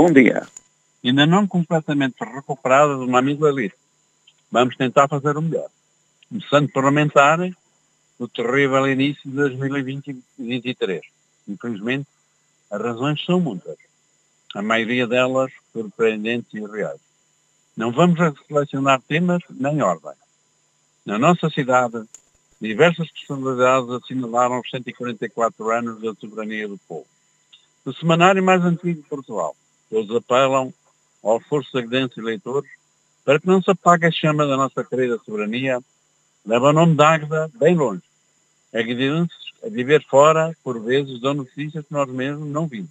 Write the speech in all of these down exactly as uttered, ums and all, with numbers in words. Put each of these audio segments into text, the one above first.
Bom dia. Ainda não completamente recuperada de uma amigdalite. Vamos tentar fazer o melhor. Começando por lamentar o terrível início de dois mil e vinte e vinte e três. Infelizmente, as razões são muitas. A maioria delas surpreendentes e reais. Não vamos selecionar temas nem ordem. Na nossa cidade, diversas personalidades assinalaram os cento e quarenta e quatro anos da soberania do povo. O semanário mais antigo de Portugal. Todos apelam ao esforço sagrense eleitores para que não se apague a chama da nossa querida soberania, leva o nome de Águeda bem longe. Aguedenses a viver fora, por vezes, dão notícias que nós mesmos não vimos.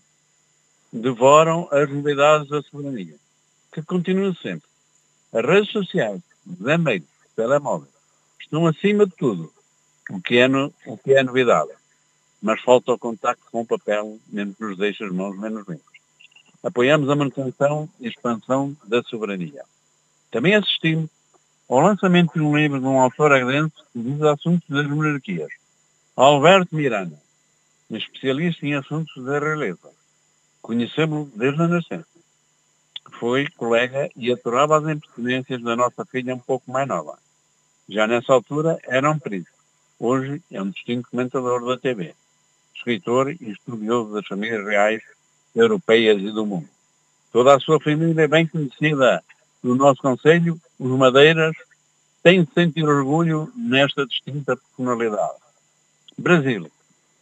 Devoram as novidades da soberania, que continuam sempre. As redes sociais, os e-mails, os telemóveis, estão acima de tudo, o que é, no, o que é novidade. Mas falta o contacto com o papel, mesmo que nos deixe as mãos menos limpas. Apoiamos a manutenção e expansão da soberania. Também assistimos ao lançamento de um livro de um autor aguedense que diz assuntos das monarquias. Alberto Miranda, um especialista em assuntos da realeza. Conhecemos-lo desde a nascença. Foi colega e aturava as impertinências da nossa filha um pouco mais nova. Já nessa altura era um príncipe. Hoje é um distinto comentador da T V. Escritor e estudioso das famílias reais europeias e do mundo. Toda a sua família é bem conhecida no nosso concelho. Os Madeiras têm de sentir orgulho nesta distinta personalidade. Brasil.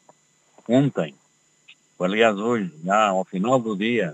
Ontem, aliás hoje, já ao final do dia,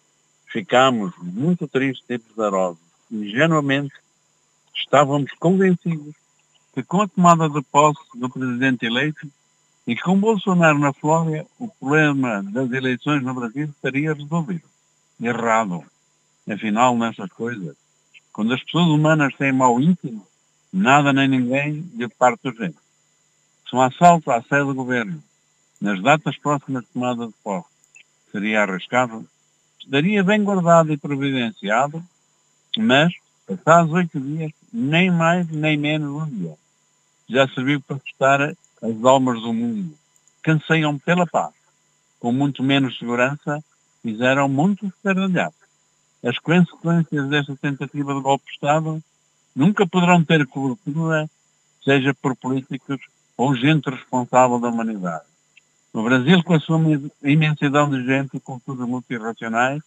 ficámos muito tristes e pesarosos. Ingenuamente estávamos convencidos que com a tomada de posse do presidente eleito e com Bolsonaro na Flórida, o problema das eleições no Brasil estaria resolvido. Errado. Afinal, nessas coisas, quando as pessoas humanas têm mau íntimo, nada nem ninguém lhe parte do jeito. Se um assalto à sede do governo, nas datas próximas de tomada de posse, seria arriscado, estaria bem guardado e providenciado, mas, passados oito dias, nem mais nem menos um dia, já serviu para testar as almas do mundo, que anseiam pela paz. Com muito menos segurança, fizeram muitos estardalhaços. As consequências desta tentativa de golpe de Estado nunca poderão ter cobertura, seja por políticos ou gente responsável da humanidade. O Brasil, com a sua imensidão de gente e culturas multirracionais,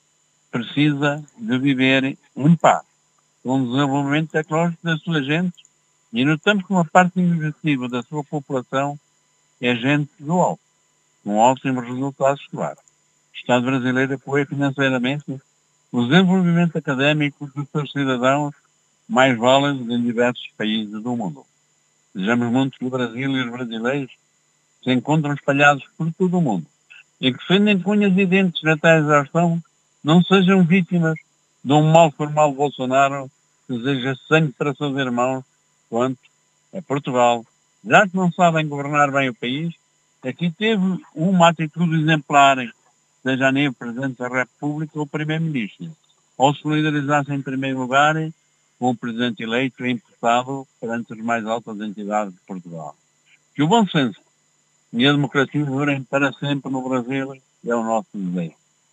precisa de viver em paz, com o desenvolvimento tecnológico da sua gente, e notamos que uma parte significativa da sua população é gente do alto, com ótimos resultados escolares. O Estado brasileiro apoia financeiramente o desenvolvimento académico dos seus cidadãos mais válidos em diversos países do mundo. Desejamos muito que o Brasil e os brasileiros se encontram espalhados por todo o mundo e que, defendem com unhas e dentes até a exaustão, não sejam vítimas de um mal formal de Bolsonaro que deseja sangue para seus irmãos, quanto a Portugal, já que não sabem governar bem o país, aqui teve uma atitude exemplar, seja a nível Presidente da República ou Primeiro-Ministro, ou solidarizasse em primeiro lugar com o Presidente eleito e imputado perante as mais altas entidades de Portugal. Que o bom senso e a democracia durem para sempre no Brasil é o nosso desejo.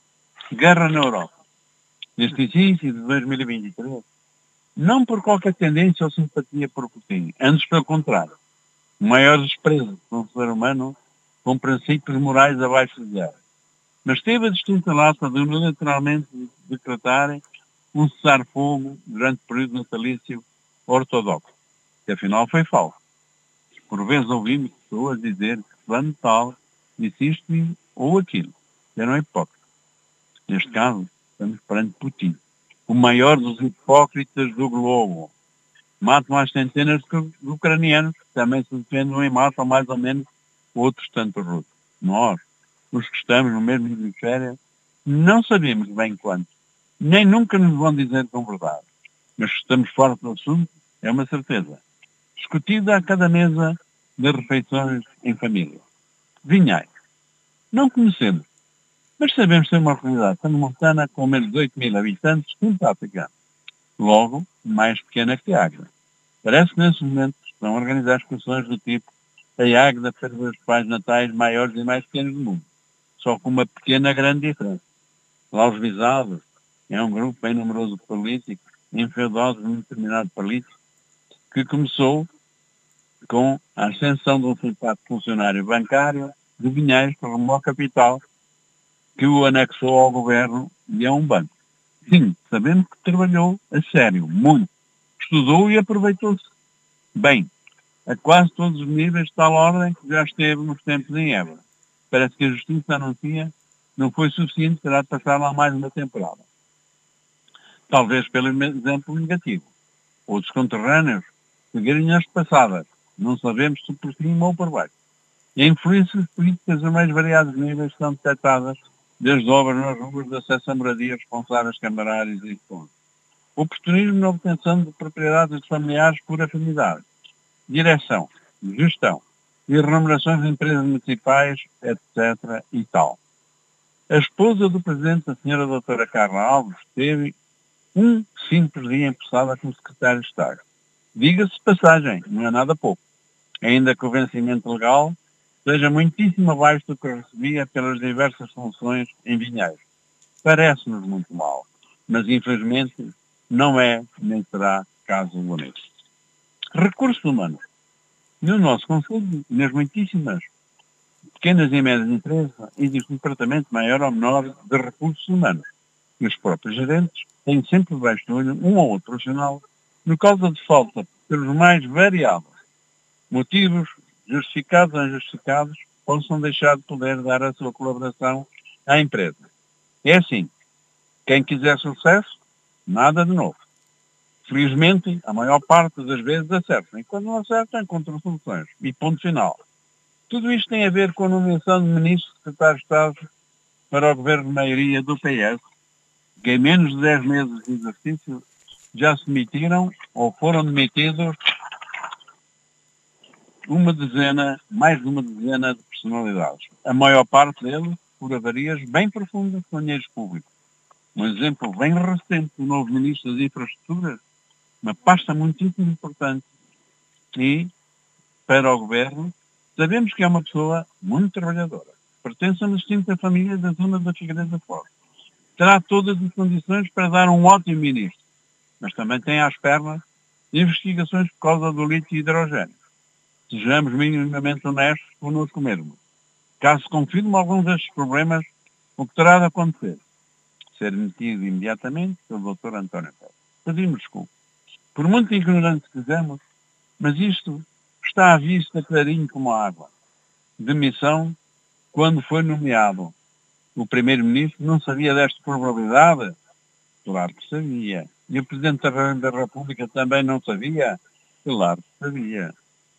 Guerra na Europa. Neste início de dois mil e vinte e três, não por qualquer tendência ou simpatia por Putin, antes pelo contrário, o maior desprezo por um ser humano com princípios morais abaixo de zero. Mas teve a distinta lata de unilateralmente decretar um cessar-fogo durante o período natalício ortodoxo, que afinal foi falso. Por vezes ouvimos pessoas dizer que fulano tal disse isto ou aquilo, que eram hipócritas. Neste caso, estamos perante Putin, o maior dos hipócritas do globo. Matam às centenas de ucranianos, que também se defendem e matam mais ou menos outros tantos russos. Nós, os que estamos no mesmo hemisfério, não sabemos bem quanto, nem nunca nos vão dizer com verdade. Mas que estamos fora do assunto, é uma certeza. Discutida a cada mesa de refeições em família. Vinhais. Não conhecemos, mas sabemos ter uma realidade montana com menos de oito mil habitantes, simpática. Logo, mais pequena que a Águeda. Parece que nesse momento estão a organizar excursões do tipo a Águeda para os pais natais maiores e mais pequenos do mundo. Só com uma pequena grande diferença. Lá os visados é um grupo bem numeroso de políticos, enfeudosos num determinado político, que começou com a ascensão de um simpático funcionário bancário de Vinhais para o capital, que o anexou ao governo e a um banco. Sim, sabemos que trabalhou a sério, muito. Estudou e aproveitou-se bem, a quase todos os níveis de tal ordem que já esteve nos tempos em Évora. Parece que a justiça anuncia não foi suficiente, terá de passar lá mais uma temporada. Talvez pelo exemplo negativo. Outros conterrâneos, figurinhas passadas, não sabemos se por cima ou por baixo. E influências políticas a mais variados níveis são detectadas, desde obras nas ruas de acesso a moradia, responsáveis camarários e pontos. Oportunismo na obtenção de propriedades familiares por afinidade. Direção, gestão e remunerações de empresas municipais, etcétera e tal. A esposa do Presidente, a senhora doutora Carla Alves, teve um simples dia empossada como secretário de Estado. Diga-se de passagem, não é nada pouco. Ainda que o vencimento legal seja muitíssimo abaixo do que recebia pelas diversas funções em Vinhais. Parece-nos muito mal, mas infelizmente não é nem será caso único. Recursos humanos. No nosso Conselho, nas muitíssimas pequenas e médias empresas, existe um departamento maior ou menor de recursos humanos. E os próprios gerentes têm sempre debaixo do olho um ou outro profissional, no causa de falta, pelos mais variados motivos, justificados ou injustificados, possam deixar de poder dar a sua colaboração à empresa. É assim, quem quiser sucesso, nada de novo. Felizmente, a maior parte das vezes acertam. E quando não acertam, encontram soluções. E ponto final. Tudo isto tem a ver com a nomeação de ministros e secretários de Estado para o governo de maioria do P S, que em menos de dez meses de exercício já se demitiram ou foram demitidos uma dezena, mais de uma dezena de personalidades. A maior parte deles por avarias bem profundas com dinheiros públicos. Um exemplo bem recente do novo Ministro das Infraestruturas, uma pasta muitíssimo importante e, para o Governo, sabemos que é uma pessoa muito trabalhadora. Pertence a uma distinta família da zona da Figueiredo Forte. Terá todas as condições para dar um ótimo Ministro, mas também tem às pernas investigações por causa do lítio e hidrogênio. Sejamos minimamente honestos connosco mesmo. Caso se confirme alguns destes problemas, o que terá de acontecer? Ser demitido imediatamente pelo doutor António Pérez. Pedimos desculpa. Por muito ignorante que sejamos, mas isto está à vista clarinho como a água. Demissão, quando foi nomeado o primeiro-ministro, não sabia desta probabilidade? Claro que sabia. E o Presidente da República também não sabia? Claro que sabia.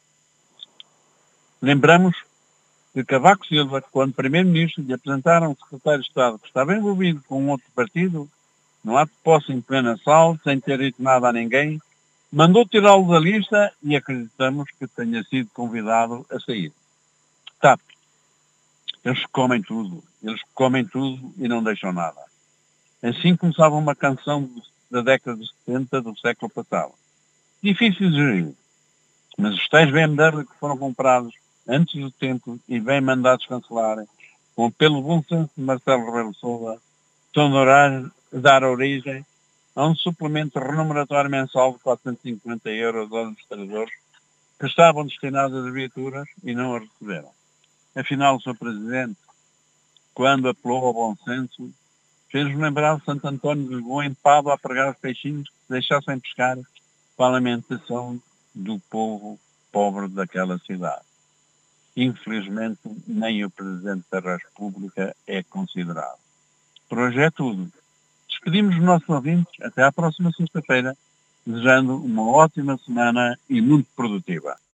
Lembramos que Cavaco Silva, quando Primeiro-Ministro, lhe apresentaram o Secretário de Estado que estava envolvido com um outro partido, no ato de posse em pleno assalto, sem ter dito nada a ninguém, mandou tirá-lo da lista e acreditamos que tenha sido convidado a sair. Tá. Eles comem tudo. Eles comem tudo e não deixam nada. Assim começava uma canção da década de setenta do século passado. Difícil de gerir. Mas os tais B M W que foram comprados antes do tempo e bem mandados cancelarem, com pelo bom senso de Marcelo Rebelo de Sousa, estão a dar origem a um suplemento remuneratório mensal de quatrocentos e cinquenta euros aos administradores que estavam destinados às viaturas e não a receberam. Afinal, o senhor Presidente, quando apelou ao bom senso, fez-nos lembrar de Santo António de Lisboa em Pádua a pregar os peixinhos que se deixassem pescar para a alimentação do povo pobre daquela cidade. Infelizmente, nem o Presidente da República é considerado. Por hoje é tudo. Despedimos os nossos ouvintes até à próxima sexta-feira, desejando uma ótima semana e muito produtiva.